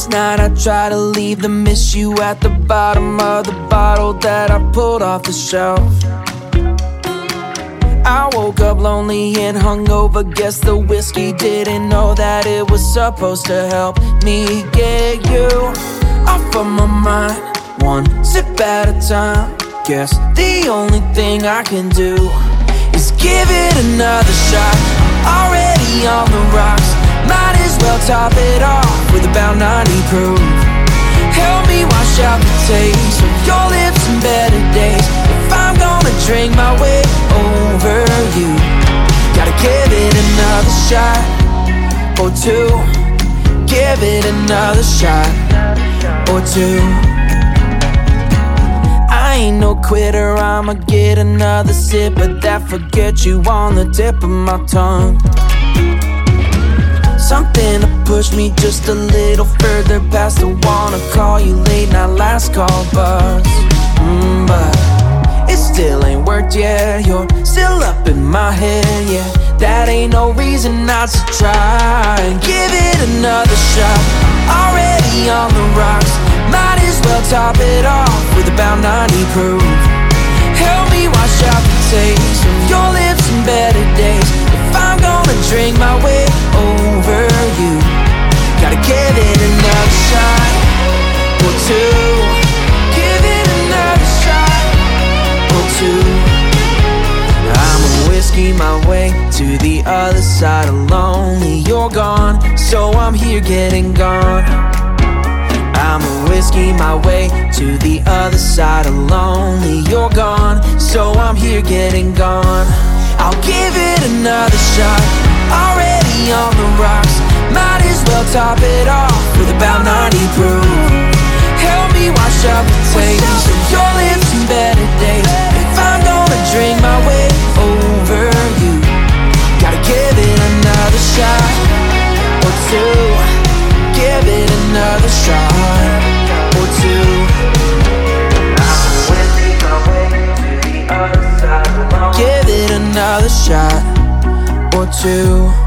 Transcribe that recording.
Last night I tried to leave the miss you at the bottom of the bottle that I pulled off the shelf. I woke up lonely and hungover. Guess the whiskey didn't know that it was supposed to help me get you off of my mind, one sip at a time. Guess the only thing I can do is give it another shot. I'm already on the rocks, might as well top it off with about 90 proof. Help me wash out the taste of your lips and better days. If I'm gonna drink my way over you, gotta give it another shot or two. Give it another shot or two. I ain't no quitter, I'ma get another sip, but that forget you on the tip of my tongue. Something to push me just a little further past the wanna call you late night last call buzz. But it still ain't worked yet. You're still up in my head, yeah. That ain't no reason not to try and give it another shot. Already on the rocks, might as well top it off with about 90 proof. Help me wash out the taste of your lips and better days. If I'm gonna drink my way over you, gotta give it another shot or two. Give it another shot or two. I'ma whiskey my way to the other side of lonely. You're gone, so I'm here getting gone. I'ma whiskey my way to the other side of lonely. You're gone, so I'm here getting gone. I'll give it another shot. Already on the rocks, might as well top it off with about 90 proof. Help me wash out the taste of your lips and better days. If I'm gonna drink my way over you, gotta give it another shot or two. Give it another shot or two. I'm whiskey my way to the other side. Give it another shot or two.